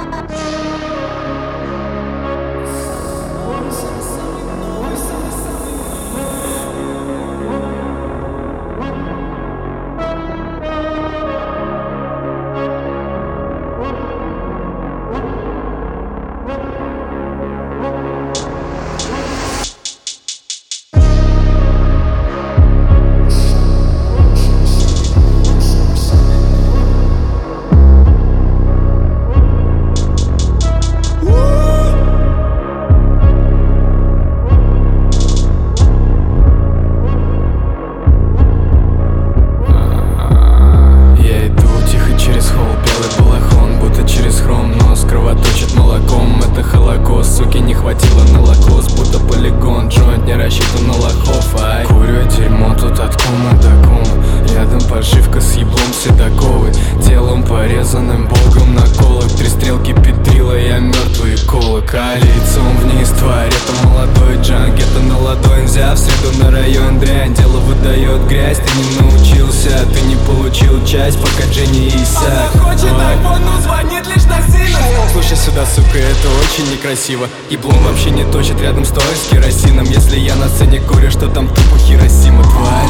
седоковый, телом порезанным богом на колок. Три стрелки петрила, я мертвый колок, а лицом вниз тварь. Это молодой джанг, это на ладонь взяв среду на район дрянь. Дело выдает грязь, ты не научился, ты не получил часть, пока Дженни и Исаак. Она хочет айфон, но звонит лишь на сына. Слушай сюда, сука, это очень некрасиво. И Блум вообще не точит рядом, стоя с керосином. Если я на сцене курю, что там тупо Хиросима, тварь.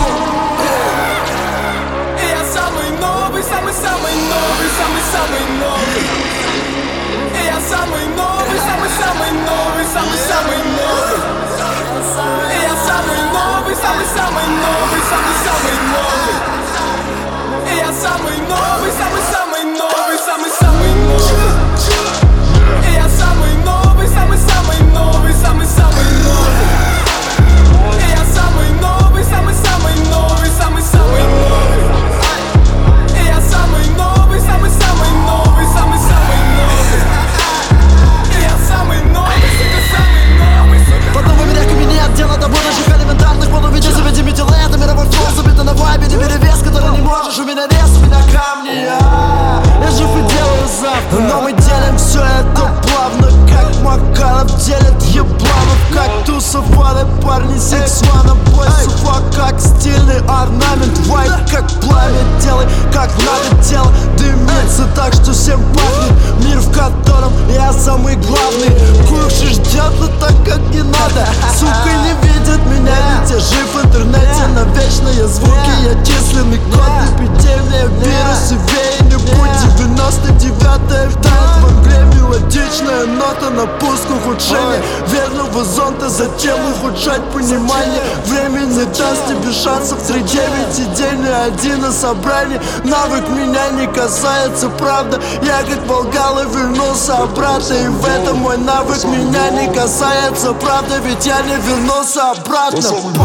Самый-самый новый, самый-самый новый. И я самый новый, самый-самый новый, самый-самый новый. И я самый новый, самый-самый новый, самый-самый новый. И я самый новый, самый-самый новый, самый-самый новый. И я самый новый, самый-самый новый, самый-самый новый. И я самый новый, самый-самый новый, самый-самый новый. Самый новый, самый-самый новый, самый-самый новый. Я самый новый, сука, самый новый, сука. Потом у меня кабинет, дело до будущих элементарных. Буду видеть себя Димитила, это мировой флоу. Забито на вайбе, не перевес, который не можешь. У меня вес, у меня камни. Я жив и делаю завтра, но мы делим все это плавно. Как Макаров делит ебланов, как тусовали парни сексуально. Бой суфа, как стильный орнамент. Вайп, как пламя, делай как надо, тело дымится так, что всем пахнет. Мир, в котором я самый главный. Кушай ждет, но так как не надо. Сука не видит меня, ведь я жив в интернете. На вечные звуки я численный код. Эпидемия, вирус и веяние. Путь 99-е втает в мгле. Мелодичная нота на пуск ухудшения верного зонта. Зачем ухудшать понимание? Время не даст тебе шансов. 3-9 и день и один на собрании. Навык меня не касается, правда. Я как волгал и вернулся обратно. И в этом мой навык меня не касается, правда. Ведь я не вернулся обратно.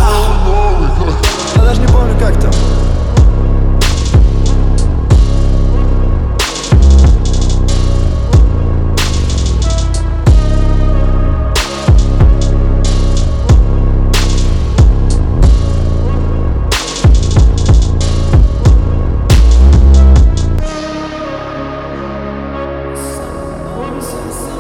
Я даже не помню как там. Самый